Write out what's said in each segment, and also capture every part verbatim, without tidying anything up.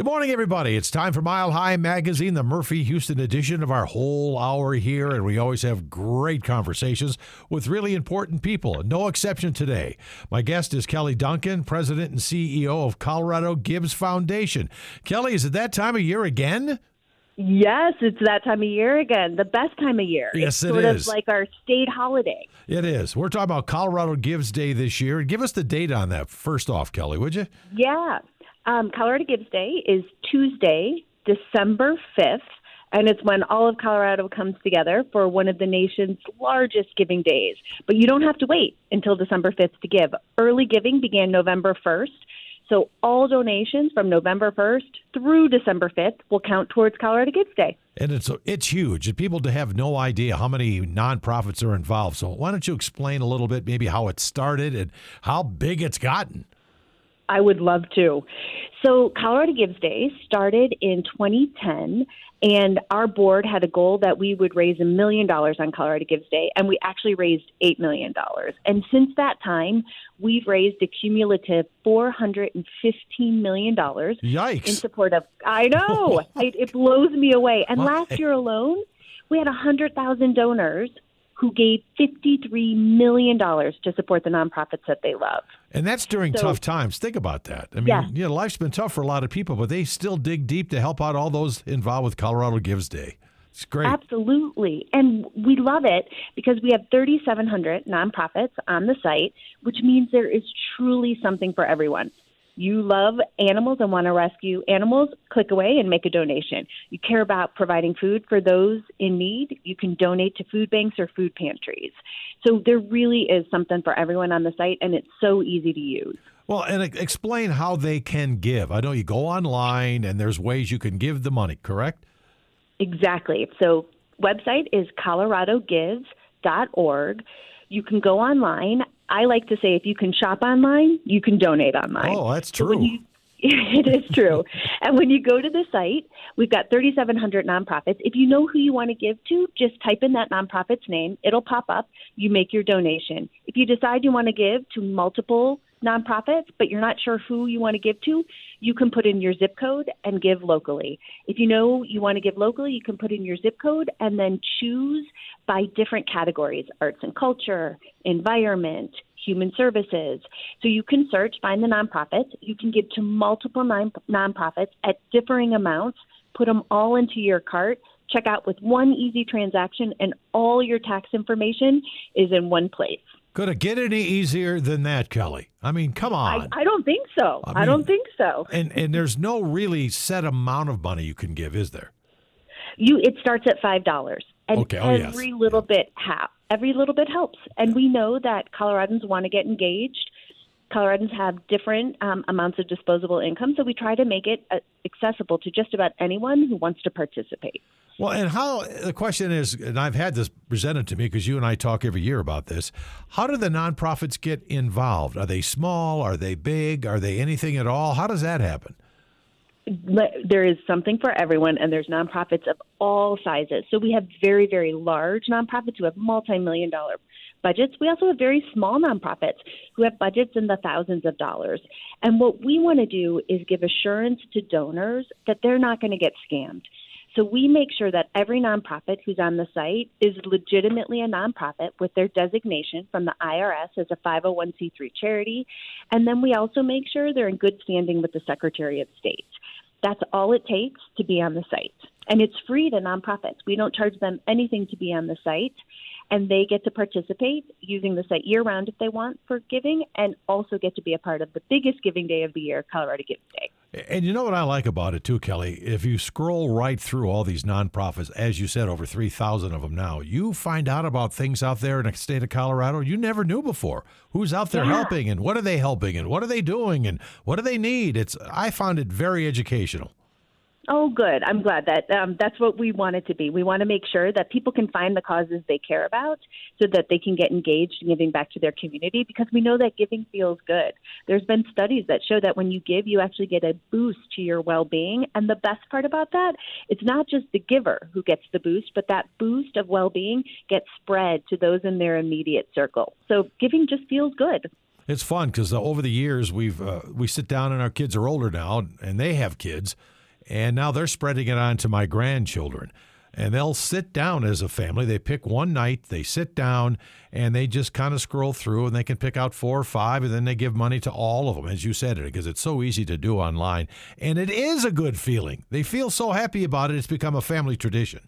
Good morning, everybody. It's time for Mile High Magazine, the Murphy Houston edition of our whole hour here, and we always have great conversations with really important people. No exception today. My guest is Kelly Duncan, President and C E O of Colorado Gives Foundation. Kelly, is it that time of year again? Yes, it's that time of year again, the best time of year. Yes, it's it sort is. of like our state holiday. It is. We're talking about Colorado Gives Day this year. Give us the date on that first off, Kelly, would you? Yeah. Um, Colorado Gives Day is Tuesday, December fifth, and it's when all of Colorado comes together for one of the nation's largest giving days. But you don't have to wait until December fifth to give. Early giving began November first, so all donations from November first through December fifth will count towards Colorado Gives Day. And it's it's huge, and people have no idea how many nonprofits are involved. So why don't you explain a little bit maybe how it started and how big it's gotten? I would love to. So Colorado Gives Day started in twenty ten, and our board had a goal that we would raise a million dollars on Colorado Gives Day, and we actually raised eight million dollars. And since that time, we've raised a cumulative four hundred fifteen million dollars. Yikes. In support of, I know, it, it blows me away. And Why? last year alone, we had one hundred thousand donors who gave fifty-three million dollars to support the nonprofits that they love. And that's during So- tough times. Think about that. I mean, Yeah. you know, life's been tough for a lot of people, but they still dig deep to help out all those involved with Colorado Gives Day. It's great. Absolutely. And we love it because we have thirty-seven hundred nonprofits on the site, which means there is truly something for everyone. You love animals and want to rescue animals, click away and make a donation. You care about providing food for those in need, you can donate to food banks or food pantries. So there really is something for everyone on the site, and it's so easy to use. Well, and e- explain how they can give. I know you go online and there's ways you can give the money, correct? Exactly. So website is colorado gives dot org. You can go online. I like to say if you can shop online, you can donate online. Oh, that's So when true. you- it is true. And when you go to the site, we've got thirty-seven hundred nonprofits. If you know who you want to give to, just type in that nonprofit's name. It'll pop up. You make your donation. If you decide you want to give to multiple nonprofits, but you're not sure who you want to give to, you can put in your zip code and give locally. If you know you want to give locally, you can put in your zip code and then choose by different categories: arts and culture, environment, human services. So you can search, find the nonprofits. You can give to multiple non- nonprofits at differing amounts, put them all into your cart, check out with one easy transaction, and all your tax information is in one place. Could it get any easier than that, Kelly? I mean, come I, on. I don't think so. I I, mean- don't think so. and and there's no really set amount of money you can give, is there? You it starts at five dollars, and Okay, oh, yes. every little bit ha- every little bit helps. And we know that Coloradans want to get engaged. Coloradans have different um, amounts of disposable income, so we try to make it uh, accessible to just about anyone who wants to participate. Well, and how the question is, and I've had this presented to me because you and I talk every year about this. How do the nonprofits get involved? Are they small? Are they big? Are they anything at all? How does that happen? There is something for everyone, and there's nonprofits of all sizes. So we have very, very large nonprofits who have multi-million dollar budgets. We also have very small nonprofits who have budgets in the thousands of dollars. And what we want to do is give assurance to donors that they're not going to get scammed. So we make sure that every nonprofit who's on the site is legitimately a nonprofit with their designation from the I R S as a five oh one c three charity. And then we also make sure they're in good standing with the Secretary of State. That's all it takes to be on the site. And it's free to nonprofits. We don't charge them anything to be on the site. And they get to participate using the site year-round if they want for giving, and also get to be a part of the biggest giving day of the year, Colorado Gives Day. And you know what I like about it too, Kelly? If you scroll right through all these nonprofits, as you said, over three thousand of them now, you find out about things out there in the state of Colorado you never knew before. Who's out there Yeah. helping, and what are they helping, and what are they doing, and what do they need? It's I found it very educational. Oh, good. I'm glad that um, that's what we want it to be. We want to make sure that people can find the causes they care about so that they can get engaged in giving back to their community, because we know that giving feels good. There's been studies that show that when you give, you actually get a boost to your well-being. And the best part about that, it's not just the giver who gets the boost, but that boost of well-being gets spread to those in their immediate circle. So giving just feels good. It's fun because uh, over the years we've uh, we sit down and our kids are older now and they have kids, and now they're spreading it on to my grandchildren. And they'll sit down as a family. They pick one night, they sit down, and they just kind of scroll through, and they can pick out four or five, and then they give money to all of them, as you said, because it's so easy to do online. And it is a good feeling. They feel so happy about it, it's become a family tradition.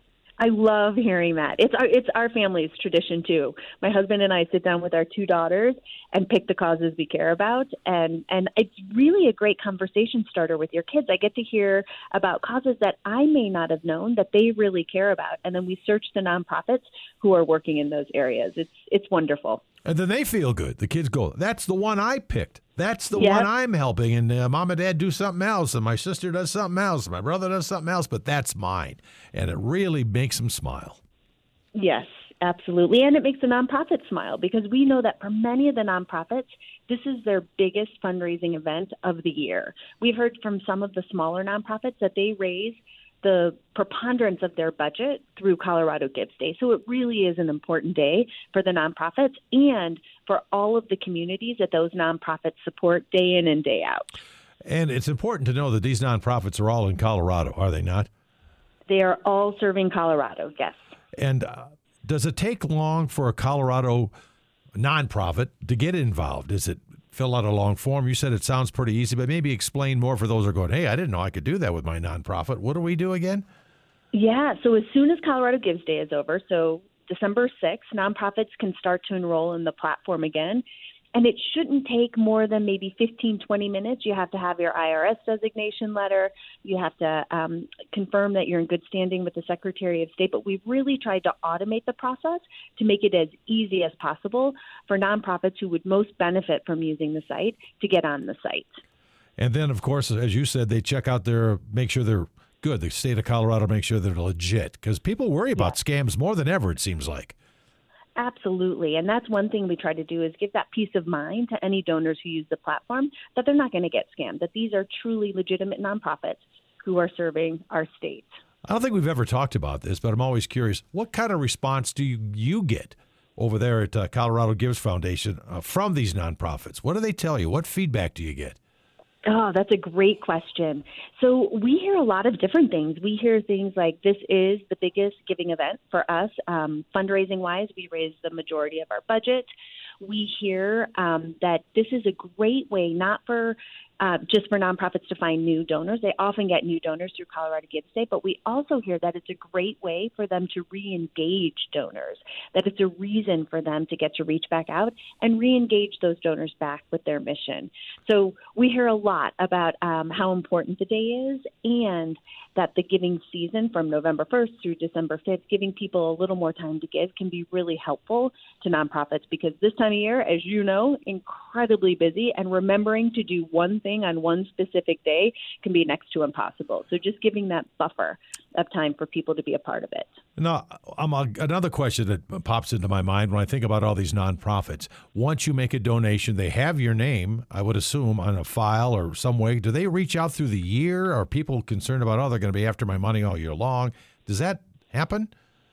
I love hearing that. It's our it's our family's tradition too. My husband and I sit down with our two daughters and pick the causes we care about, and and it's really a great conversation starter with your kids. I get to hear about causes that I may not have known that they really care about, and then we search the nonprofits who are working in those areas. It's it's wonderful. And then they feel good. The kids go, that's the one I picked. That's the Yep. one I'm helping. And uh, mom and dad do something else, and my sister does something else, and my brother does something else, but that's mine. And it really makes them smile. Yes, absolutely. And it makes the nonprofit smile because we know that for many of the nonprofits, this is their biggest fundraising event of the year. We've heard from some of the smaller nonprofits that they raise the preponderance of their budget through Colorado Gives Day. So it really is an important day for the nonprofits and for all of the communities that those nonprofits support day in and day out. And it's important to know that these nonprofits are all in Colorado, are they not? They are all serving Colorado, yes. And uh, does it take long for a Colorado nonprofit to get involved? Is it fill out a long form? You said it sounds pretty easy, but maybe explain more for those who are going, hey, I didn't know I could do that with my nonprofit. What do we do again? Yeah, so as soon as Colorado Gives Day is over, so December sixth, nonprofits can start to enroll in the platform again. And it shouldn't take more than maybe fifteen, twenty minutes. You have to have your I R S designation letter. You have to um, confirm that you're in good standing with the Secretary of State. But we've really tried to automate the process to make it as easy as possible for nonprofits who would most benefit from using the site to get on the site. And then, of course, as you said, they check out their, make sure they're good. The state of Colorado make sure they're legit because people worry about yeah. scams more than ever, it seems like. Absolutely. And that's one thing we try to do is give that peace of mind to any donors who use the platform that they're not going to get scammed, that these are truly legitimate nonprofits who are serving our state. I don't think we've ever talked about this, but I'm always curious, what kind of response do you, you get over there at uh, Colorado Gives Foundation uh, from these nonprofits? What do they tell you? What feedback do you get? Oh, that's a great question. So we hear a lot of different things. We hear things like this is the biggest giving event for us. Um, fundraising-wise, we raise the majority of our budget. We hear um, that this is a great way, not for uh, just for nonprofits to find new donors. They often get new donors through Colorado Gives Day, but we also hear that it's a great way for them to re-engage donors, that it's a reason for them to get to reach back out and re-engage those donors back with their mission. So we hear a lot about um, how important the day is and that the giving season from November first through December fifth, giving people a little more time to give can be really helpful to nonprofits because this time of year, as you know, incredibly busy, and remembering to do one thing on one specific day can be next to impossible. So just giving that buffer of time for people to be a part of it. Now, um, another question that pops into my mind when I think about all these nonprofits. Once you make a donation, they have your name, I would assume, on a file or some way. Do they reach out through the year? Are people concerned about, oh, they're going to be after my money all year long? Does that happen?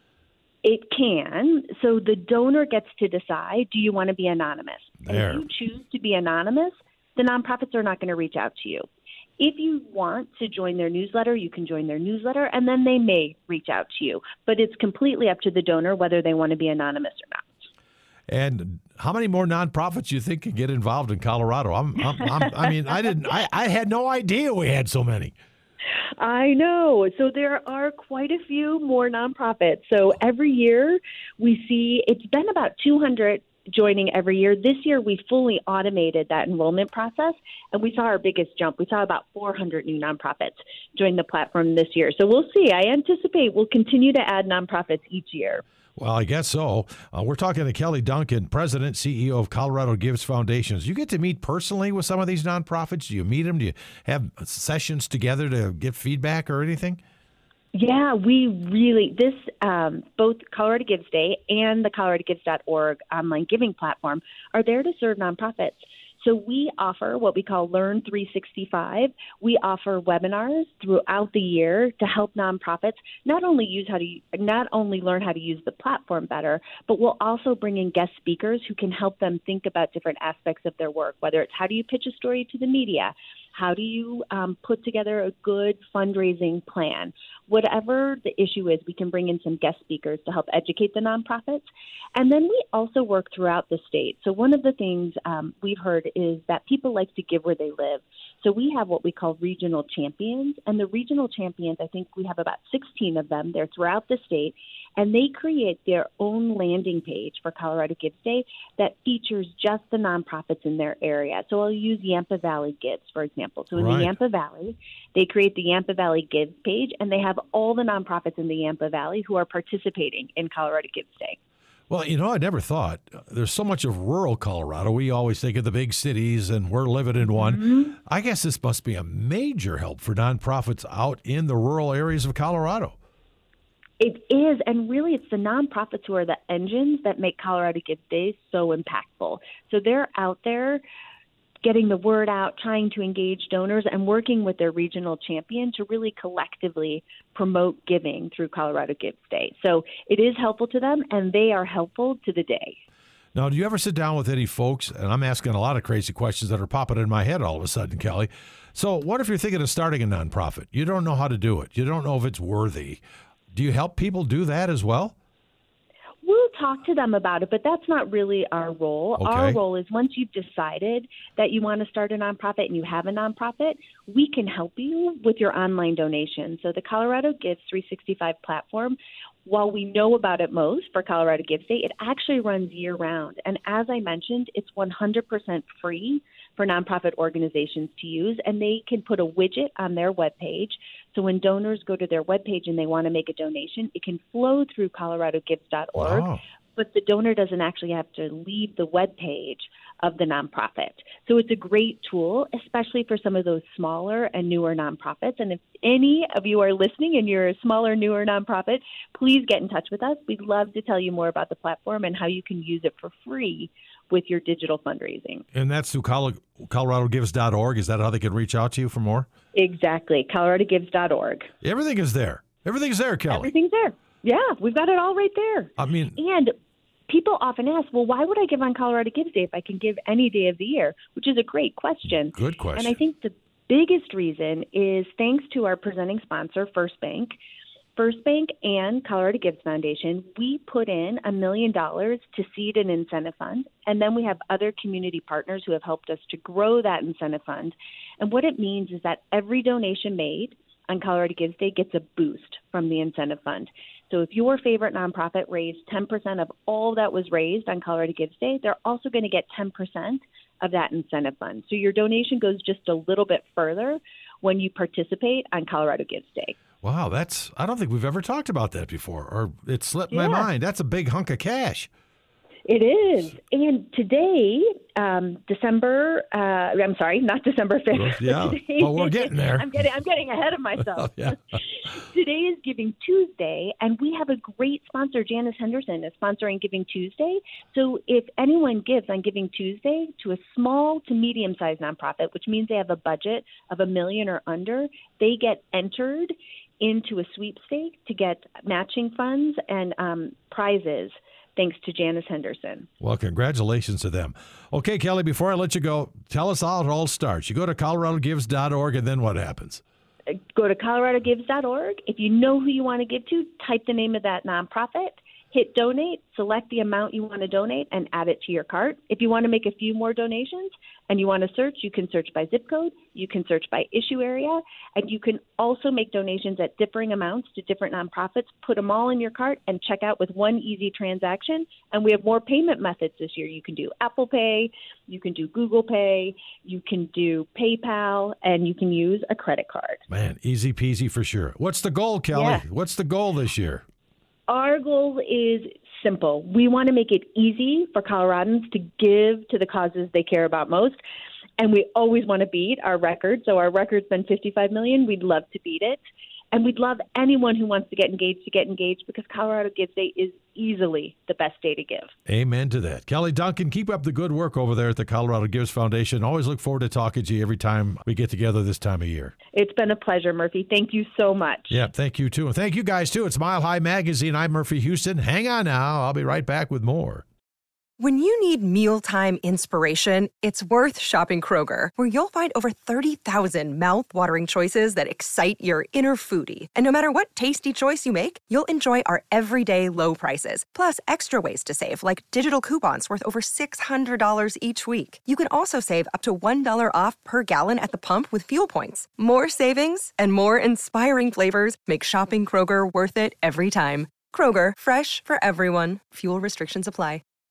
It can. So the donor gets to decide, do you want to be anonymous? There. If you choose to be anonymous, the nonprofits are not going to reach out to you. If you want to join their newsletter, you can join their newsletter, and then they may reach out to you. But it's completely up to the donor whether they want to be anonymous or not. And how many more nonprofits do you think can get involved in Colorado? I'm, I'm, I'm, I mean, I didn't. I, I had no idea we had so many. I know. So there are quite a few more nonprofits. So every year we see it's been about two hundred joining every year. This year we fully automated that enrollment process, and we saw our biggest jump. We saw about four hundred new nonprofits join the platform this year. So we'll see. I anticipate we'll continue to add nonprofits each year. Well, I guess so. Uh, we're talking to Kelly Duncan, President, C E O of Colorado Gives Foundations. You get to meet personally with some of these nonprofits? Do you meet them? Do you have sessions together to get feedback or anything? Yeah, we really, this, um, both Colorado Gives Day and the colorado gives dot org online giving platform are there to serve nonprofits. So we offer what we call Learn three sixty-five. We offer webinars throughout the year to help nonprofits not only use how to not only learn how to use the platform better, but we'll also bring in guest speakers who can help them think about different aspects of their work, whether it's how do you pitch a story to the media, how do you um, put together a good fundraising plan? Whatever the issue is, we can bring in some guest speakers to help educate the nonprofits. And then we also work throughout the state. So one of the things um, we've heard is that people like to give where they live. So we have what we call regional champions. And the regional champions, I think we have about sixteen of them. They're throughout the state. And they create their own landing page for Colorado Gives Day that features just the nonprofits in their area. So I'll use Yampa Valley Gives, for example. So in Right. the Yampa Valley, they create the Yampa Valley Gives page, and they have all the nonprofits in the Yampa Valley who are participating in Colorado Gives Day. Well, you know, I never thought there's so much of rural Colorado. We always think of the big cities, and we're living in one. Mm-hmm. I guess this must be a major help for nonprofits out in the rural areas of Colorado. It is, and really it's the nonprofits who are the engines that make Colorado Gives Day so impactful. So they're out there getting the word out, trying to engage donors, and working with their regional champion to really collectively promote giving through Colorado Gives Day. So it is helpful to them, and they are helpful to the day. Now, do you ever sit down with any folks, and I'm asking a lot of crazy questions that are popping in my head all of a sudden, Kelly. So what if you're thinking of starting a nonprofit? You don't know how to do it. You don't know if it's worthy. Do you help people do that as well? We'll talk to them about it, but that's not really our role. Okay. Our role is once you've decided that you want to start a nonprofit and you have a nonprofit, we can help you with your online donation. So the Colorado Gives three sixty-five platform, while we know about it most for Colorado Gives Day, it actually runs year-round. And as I mentioned, it's one hundred percent free for nonprofit organizations to use, and they can put a widget on their webpage. So when donors go to their webpage and they want to make a donation, it can flow through colorado gives dot org, Wow. but the donor doesn't actually have to leave the webpage of the nonprofit. So it's a great tool, especially for some of those smaller and newer nonprofits. And if any of you are listening and you're a smaller, newer nonprofit, please get in touch with us. We'd love to tell you more about the platform and how you can use it for free with your digital fundraising. And that's through colorado gives dot org. Is that how they can reach out to you for more? Exactly, colorado gives dot org. Everything is there. Everything's there, Kelly. Everything's there. Yeah, we've got it all right there. I mean, And people often ask, well, why would I give on Colorado Gives Day if I can give any day of the year? Which is a great question. good question. And I think the biggest reason is thanks to our presenting sponsor, First Bank. First Bank and Colorado Gives Foundation, we put in a million dollars to seed an incentive fund, and then we have other community partners who have helped us to grow that incentive fund. And what it means is that every donation made on Colorado Gives Day gets a boost from the incentive fund. So if your favorite nonprofit raised ten percent of all that was raised on Colorado Gives Day, they're also going to get ten percent of that incentive fund. So your donation goes just a little bit further when you participate on Colorado Gives Day. Wow, that's, I don't think we've ever talked about that before, or it slipped my Yeah. mind. That's a big hunk of cash. It is. And today, um, December, uh, I'm sorry, not December fifth. Yeah, Today- but we're getting there. I'm getting, I'm getting ahead of myself. Yeah. Today is Giving Tuesday, and we have a great sponsor. Janice Henderson is sponsoring Giving Tuesday. So if anyone gives on Giving Tuesday to a small to medium-sized nonprofit, which means they have a budget of a million or under, they get entered into a sweepstake to get matching funds and um, prizes, thanks to Janice Henderson. Well, congratulations to them. Okay, Kelly, before I let you go, tell us how it all starts. You go to colorado gives dot org, and then what happens? Go to colorado gives dot org. If you know who you want to give to, type the name of that nonprofit, hit donate, select the amount you want to donate, and add it to your cart. If you want to make a few more donations and you want to search, you can search by zip code, you can search by issue area, and you can also make donations at differing amounts to different nonprofits, put them all in your cart, and check out with one easy transaction. And we have more payment methods this year. You can do Apple Pay, you can do Google Pay, you can do PayPal, and you can use a credit card. Man, easy peasy for sure. What's the goal, Kelly? Yeah. What's the goal this year? Our goal is simple. We want to make it easy for Coloradans to give to the causes they care about most. And we always want to beat our record. So our record's been fifty-five million dollars. We'd love to beat it. And we'd love anyone who wants to get engaged to get engaged because Colorado Gives Day is easily the best day to give. Amen to that. Kelly Duncan, keep up the good work over there at the Colorado Gives Foundation. Always look forward to talking to you every time we get together this time of year. It's been a pleasure, Murphy. Thank you so much. Yeah, thank you, too. And thank you guys, too. It's Mile High Magazine. I'm Murphy Houston. Hang on now. I'll be right back with more. When you need mealtime inspiration, it's worth shopping Kroger, where you'll find over thirty thousand mouth-watering choices that excite your inner foodie. And no matter what tasty choice you make, you'll enjoy our everyday low prices, plus extra ways to save, like digital coupons worth over six hundred dollars each week. You can also save up to one dollar off per gallon at the pump with fuel points. More savings and more inspiring flavors make shopping Kroger worth it every time. Kroger, fresh for everyone. Fuel restrictions apply.